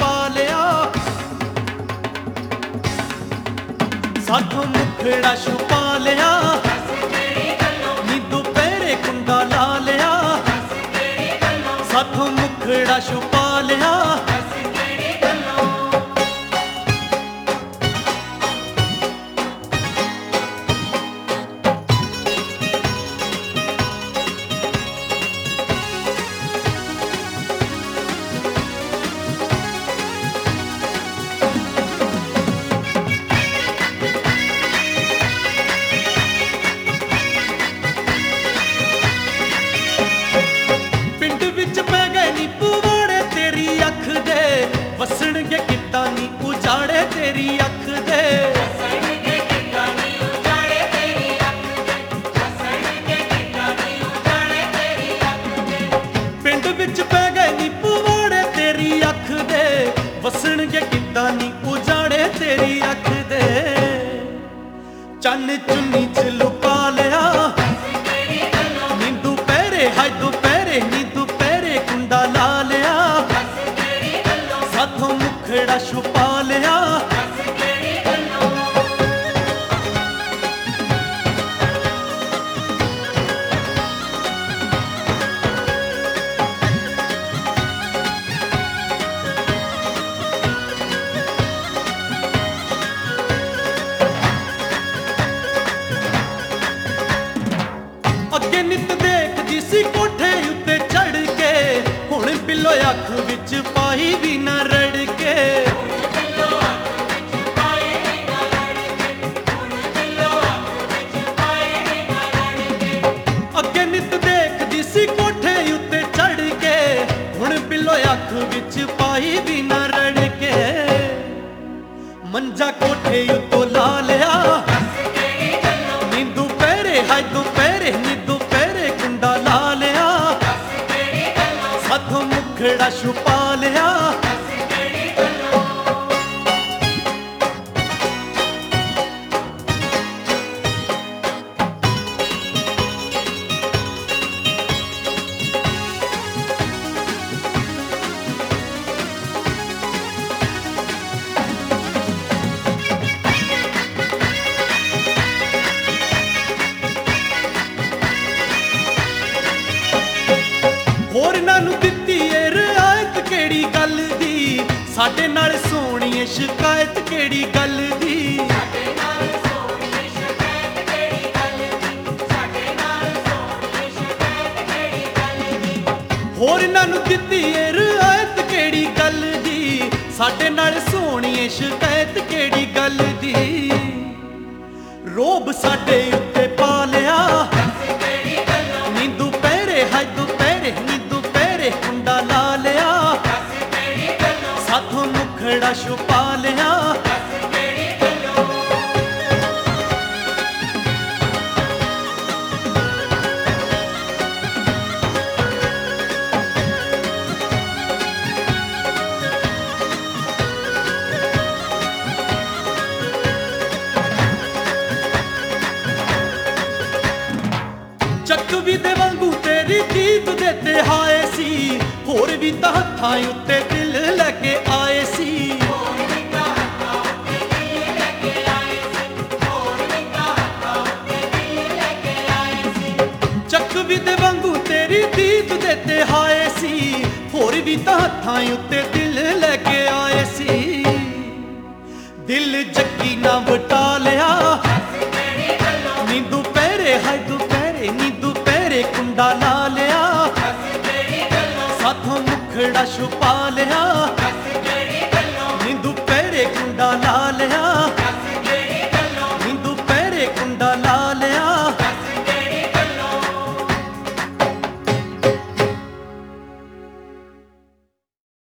ਛੁਪਾ ਲਿਆ, ਸਾਥੋਂ ਮੁਖੜਾ ਛੁਪਾ ਲਿਆ, ਨੀ ਦੁਪਹਿਰੇ ਕੁੰਡਾ ਲਾ ਲਿਆ, ਸਾਥੋਂ ਮੁਖੜਾ ਛੁਪਾ ਲਿਆ। ਵਸਣਗੇ ਕਿੱਦਾਂ ਨੀ ਉਜਾੜੇ ਤੇਰੀ ਅੱਖ ਦੇ, ਵਸਣਗੇ ਕਿੱਦਾਂ ਨੀ ਉਜਾੜੇ ਤੇਰੀ ਅੱਖ ਦੇ, ਵਸਣਗੇ ਕਿੱਦਾਂ ਨੀ ਉਜਾੜੇ ਤੇਰੀ ਅੱਖ ਦੇ। ਪਿੰਡ ਵਿੱਚ ਪੈ ਗਏ ਨੀ ਪਵਾੜੇ ਤੇਰੀ ਅੱਖ ਦੇ, ਵਸਣਗੇ ਕਿੱਦਾਂ ਨੀ ਉਜਾੜੇ ਤੇਰੀ ਅੱਖ ਦੇ। ਚੰਨ ਚੁੰਨੀ ਚ ਲੁਕਾ ਲਿਆ, ਨੀ ਦੁਪਹਿਰੇ ਹਾਏ ਦੁਪਹਿਰੇ, ਨੀ ਦੁਪਹਿਰੇ ਕੁੰਡਾ ਲਾ ਲਿਆ, ਸਾਥੋਂ ਮੁਖੜਾ ਛੁਪਾ ਲਿਆ। ਅੱਗੇ ਨਿੱਤ ਦੇਖਦੀ ਸੀ ਕੋਠੇ ਉੱਤੇ ਚੜ ਕੇ, ਹੁਣ ਬਿੱਲੋ ਅੱਖ ਵਿੱਚ ਪਾਈ ਵੀ ਨਾ ਰੜ ਕੇ। ਅੱਗੇ ਨਿੱਤ ਦੇਖਦੀ ਸੀ ਕੋਠੇ ਉੱਤੇ ਚੜ ਕੇ, ਹੁਣ ਬਿੱਲੋ ਅੱਖ ਵਿੱਚ ਪਾਈ ਵੀ ਨਾ ਰੜ ਕੇ। ਮੰਜਾ ਕੋਠੇ ਉੱਤੋਂ ਲਾ ਲਿਆ, ਨੀ ਦੁਪਹਿਰੇ ਹਾਏ ਦੁਪਹਿਰੇ, ਨੀ ਦੁਪਹਿਰੇ ਕੁੰਡਾ ਲਾ ਲਿਆ, ਸਾਥੋਂ ਮੁਖੜਾ ਛੁਪਾ ਲਿਆ। ਹੋਰਨਾਂ ਨੂੰ ਦਿੱਤੀ ਏ ਰਿਆਇਤ ਕਿਹੜੀ ਗੱਲ ਦੀ, ਸਾਡੇ ਨਾਲ ਸੋਹਣੀਏ ਸ਼ਿਕਾਇਤ ਕਿਹੜੀ ਗੱਲ ਦੀ। ਸਾਡੇ ਨਾਲ ਸੋਹਣੀਏ ਸ਼ਿਕਾਇਤ ਕਿਹੜੀ ਗੱਲ ਦੀ, ਸਾਡੇ ਨਾਲ ਸੋਹਣੀਏ ਸ਼ਿਕਾਇਤ ਕਿਹੜੀ ਗੱਲ ਦੀ। ਹੋਰਨਾਂ ਨੂੰ ਦਿੱਤੀ ਏ ਰਿਆਇਤ ਕਿਹੜੀ ਗੱਲ ਦੀ, ਸਾਡੇ ਨਾਲ ਸੋਹਣੀਏ ਸ਼ਿਕਾਇਤ ਕਿਹੜੀ ਗੱਲ ਦੀ। ਰੋਬ ਸਾਡੇ ਉੱਤੇ ਪਾ ਲਿਆ, ਨੀ ਦੁਪਹਿਰੇ ਹਾਏ ਦੁਪਹਿਰੇ, ਨੀ ਦੁਪਹਿਰੇ ਕੁੰਡਾ ਲਾ ਲਿਆ, ਸਾਥੋਂ ਮੁਖੜਾ ਛੁਪਾ ਲਿਆ। ਚੱਕ ਵੀ ਦੇ ਵਾਂਗੂ ਤੇਰੀ ਦੀਦ ਦੇ ਤੇ ਹਾਏ ਸੀ, ਹੋਰ ਵੀ ਤਾਂ ਹੱਥਾਂ ਉੱਤੇ ਦਿਲ ਲੈ ਕੇ ਆਏ ਸੀ। ਚੱਕ ਵੀ ਦੇ ਵਾਂਗੂ ਤੇਰੀ ਦੀਦ ਦੇ ਤੇ ਹਾਏ ਸੀ, ਹੋਰ ਵੀ ਤਾਂ ਹੱਥਾਂ ਉੱਤੇ